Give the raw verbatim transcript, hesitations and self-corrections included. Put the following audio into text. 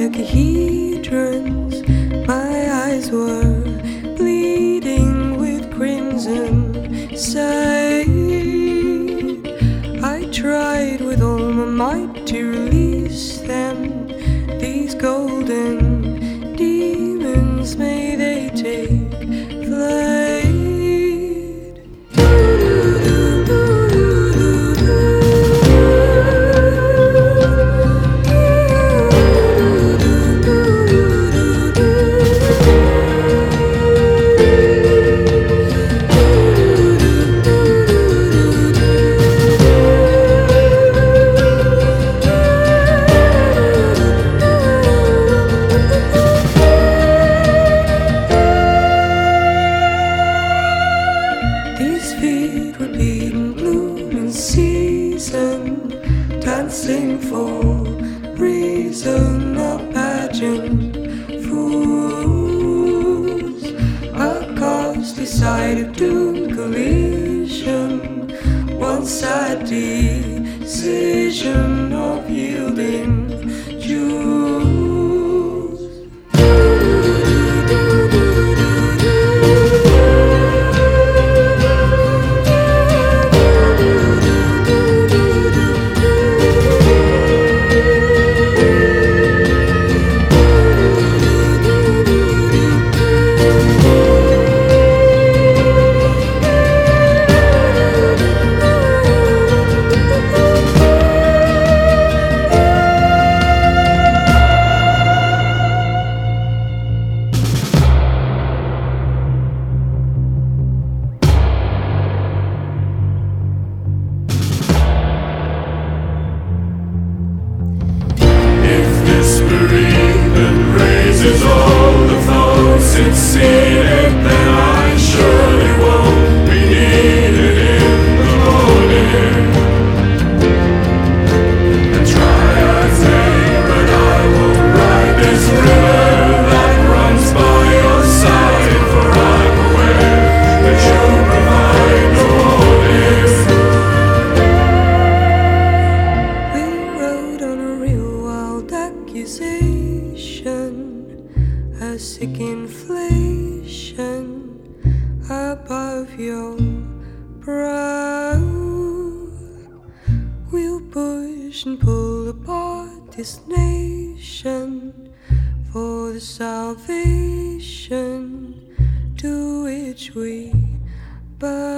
dodecahedrons. My eyes were bleeding with crimson sight. I tried with all my might to release them. These golden demons, may they take flight. Dancing for reason, a pageant fools. A costly sight of doomed collision, one sad decision of yielding jewels. Raises all the foes it's seated, then I surely won't be needed in the morning. And try as may, but I won't ride this river that runs by your side, for I'm aware that you provide no warning. We rode on a real wild accusation, a sick inflation above your brow. We'll push and pull apart this nation for the salvation to which we bow.